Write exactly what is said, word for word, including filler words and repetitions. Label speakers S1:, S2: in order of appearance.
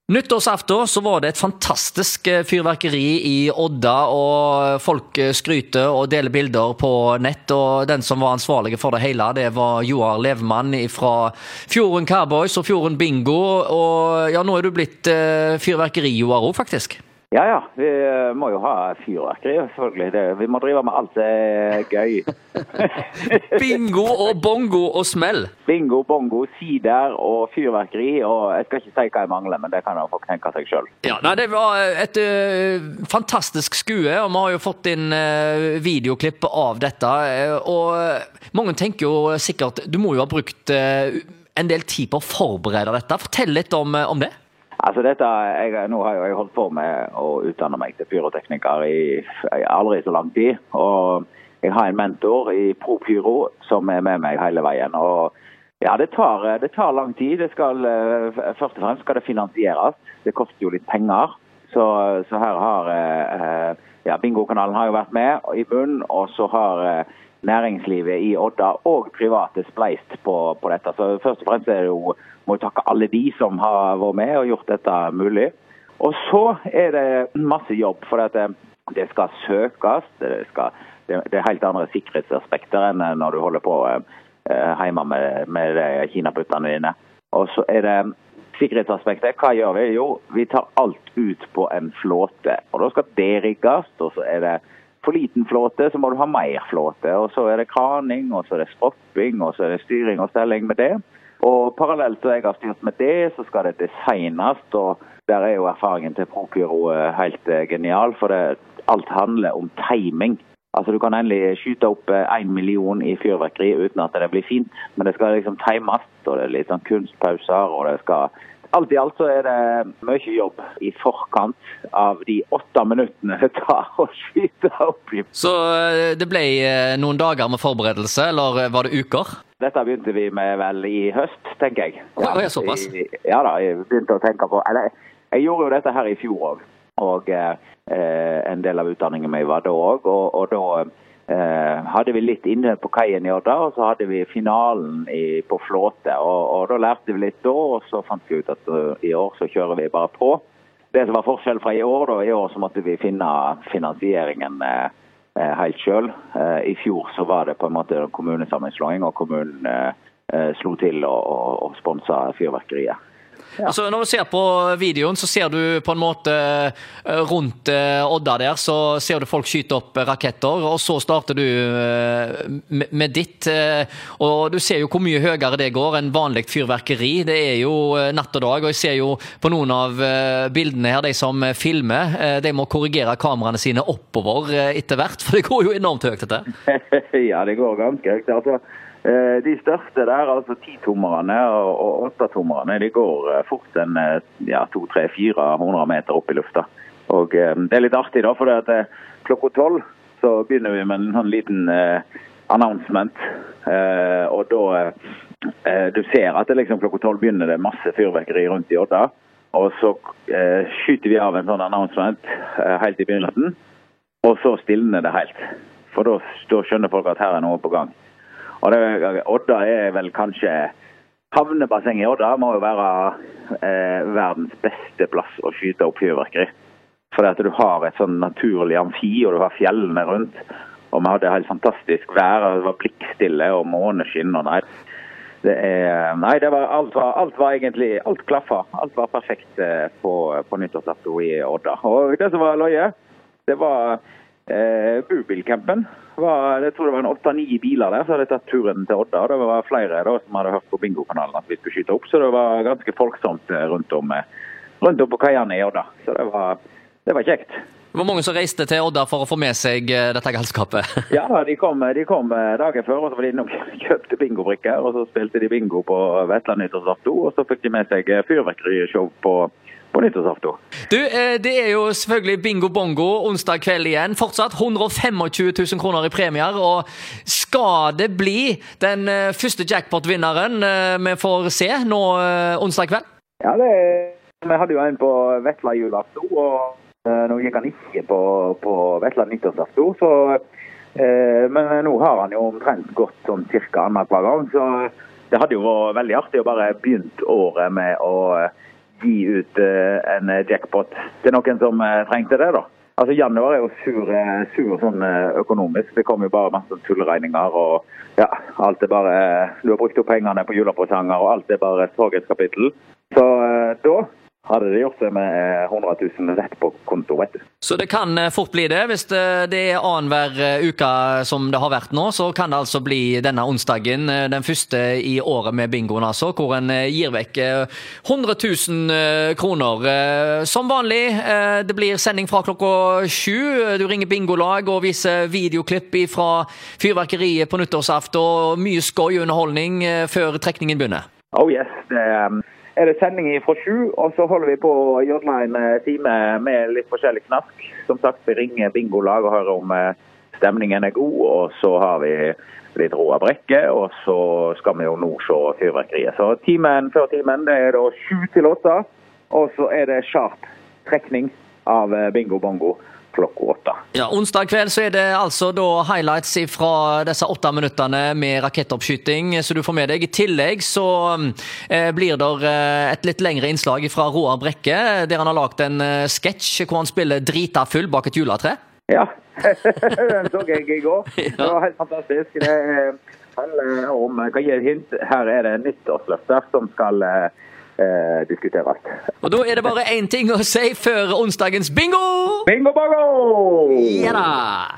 S1: Nyttårsaften så var det et fantastisk fyrverkeri i Odda, og folk skryter og deler bilder på nett, og den som var ansvarlig for det hele, det var Joar Levemann fra Fjorden Cowboys og Fjorden Bingo, og ja, nå er du blitt uh, fyrverkeri, Joar, faktisk.
S2: Ja, ja, vi må jo ha fyrverkeri, selvfølgelig. Det, vi må drive med alt det er gøy.
S1: Bingo og bongo og smell.
S2: Bingo, bongo, sider og fyrverkeri, og jeg skal ikke si hva jeg mangler, men det kan jo folk tenke seg selv.
S1: Ja, nei, det var et uh, fantastisk skue, og vi har jo fått inn uh, videoklipp av dette, og mange tenker jo sikkert, du må jo ha brukt uh, en del tid på å forberede dette. Fortell litt om, uh, om det.
S2: Altså dette, jeg, nå har jeg holdt på med å utdanne meg til pyrotekniker i, i aldri så lang tid, og jeg har en mentor i ProPyro som er med meg hele veien, og ja, det tar, det tar lang tid. Det skal, først og fremst skal det finansieres, det koster jo litt penger, så, så her har, ja, Bingo-kanalen har jo vært med i bunn, og så har næringslivet i Odda og private spleist på, på dette, så først og fremst er det jo må jeg takke alle de som har vært med og gjort dette mulig. Og så er det masse jobb, for at det, det skal søkes, det, skal, det, det er helt andre sikkerhetsaspekter enn når du holder på eh, hjemme med, med kinaputtene dine. Og så er det sikkerhetsaspektet. Hva gjør vi? Jo, vi tar alt ut på en flåte, og da skal det rigges, og så er det for liten flåte, så må du ha mer flåte, og så er det kraning, og så er det stropping, og så er det styring og stelling med det. Og parallelt til jeg har styrt med det, så skal det designes, og der er jo erfaringen til ProPyro helt genial, for det, alt handler om timing. Altså du kan endelig skyte opp en million i fyrverkeri uten at det blir fint, men det skal liksom times, og det er litt sånn kunstpauser, og det skal... Alt i alt så er det mye jobb i forkant av de åtte minuttene det tar å skyte opp.
S1: Så det ble noen dager med forberedelse, eller var det uker?
S2: Dette begynte vi med vel i høst, tenker jeg.
S1: Ja, ja såpass?
S2: Ja da, jeg begynte å tenke på... Eller, jeg gjorde jo dette her i fjor også, og eh, en del av utdanningen min var da også, og, og da... Eh, hadde vi litt inne på kaien i Odda, og så hadde vi finalen i, på flåte, og, og da lærte vi litt da, og så fant vi ut at uh, i år så kjører vi bare på. Det som var forskjell fra i år, da, i år så måtte vi finne finansieringen eh, helt selv. Eh, I fjor så var det på en måte kommunesammenslåing, og kommunen eh, slo til og, og, og sponset fyrverkeriet. Ja.
S1: Altså, når du ser på videoen, så ser du på en måte rundt Odda der, så ser du folk skyte opp raketter, og så starter du med ditt, og du ser jo hvor mye høyere det går enn vanlig fyrverkeri. Det er jo natt og dag, og jeg ser jo på noen av bildene her, de som filmer, de må korrigere kameraene sine oppover etter hvert, for det går jo enormt høyt dette.
S2: Ja, det går ganske høyt, altså. De største der, altså ti-tommerne og åtte-tommerne, de går fort en ja, to, tre, fire hundre meter opp i lufta. Og det er litt artig da, for det at klokka tolv så begynner vi med en sånn liten eh, announcement. Eh, og da, eh, du ser at det liksom klokka tolv begynner det masse fyrverkeri rundt i Odda. Og så eh, skyter vi av en sånn announcement eh, helt i begynnelsen, og så stillner det helt. For da, da skjønner folk at her er noe på gang. Og det, Odda er vel kanskje, havnebassenget i Odda må jo være eh, verdens beste plass å skyte opp fyrverkeri. For at du har et sånn naturlig amfi, og du har fjellene rundt. Og vi hadde helt fantastisk vær, og det var blikkstille og måneskinn og nei. Det er, nei, det var, alt, var, alt var egentlig, alt klaffa. Alt var perfekt eh, på, på nyttårsaften i Odda. Og det som var løye, det var eh, Bubilcampen. Var, jeg tror det var en åtte-ni biler der, så hadde jeg tatt turen til Odda, og det var flere da, som hadde hørt på Bingo-kanalen at vi skulle skyte opp, så det var ganske folksomt rundt om, rundt om på kaiene i Odda, så det var, det var kjekt.
S1: Det var mange som reiste til Odda for å få med seg dette galskapet.
S2: Ja, de kom, de kom dagen før, og så var de innom kjøpte bingo-brikker, og så spilte de bingo på Vetland nyttårsaften, og så fikk de med seg fyrverkerishow på på nyttårsaften.
S1: Du, det er jo selvfølgelig Bingo Bongo onsdag kveld igjen. Fortsatt ett hundre tjuefem tusen kroner i premier, og skal det bli den første jackpot-vinneren vi får se nå onsdag kveld?
S2: Ja, det, vi hadde jo en på Vetla julaften, og nå gikk han ikke på, på Vetla nyttårsaften, så, eh, men nå har han jo omtrent gått sånn cirka annet hver gang, så det hadde jo vært veldig artig å bare begynt året med å gi ut uh, en jackpot til noen som uh, trengte det da. Altså januar er jo sur, sur sånn økonomisk. Det kommer jo bare masse tullregninger og ja, alt er bare, du har brukt opp pengene på julepresanger og alt er bare et sorgskapittel. Så uh, da hadde det gjort det med hundre tusen rett på konto, vet du.
S1: Så det kan fort bli det. Hvis det er annen hver uke som det har vært nå, så kan det altså bli denne onsdagen, den første i året med bingoen altså, hvor en gir vekk hundre tusen kroner. Som vanlig, det blir sending fra klokka sju. Du ringer bingolag og viser videoklipp fra fyrverkeriet på nyttårsaften og mye skoj underholdning før trekningen begynner.
S2: Oh yes, det er... er det sending fra sju, og så holder vi på å gjøre en time med litt forskjellig knask. Som sagt, vi ringer bingolag og hører om stemningen er god, og så har vi litt Roar Brekke, og så skal vi jo nå se fyrverkeriet. Så timen før timen, det er da sju til åtte, og så er det sharp trekning av bingo bongo klokka åtte.
S1: Ja, onsdag kveld så er det altså da highlights fra disse åtte minutterne med rakettoppskyting, så du får med deg. I tillegg så eh, blir det et litt lengre innslag fra Roar Brekke, der han har lagt en eh, sketsj hvor han spiller drita full bak et juletre.
S2: Ja, den så jeg i går. Det var helt fantastisk. Det handler om, jeg kan gi et hint, her er det nyttårsløfter som skal eh, Eh, diskuteres.
S1: Og da er det bare en ting å si før onsdagens bingo!
S2: Bingo bongo!
S1: Ja da!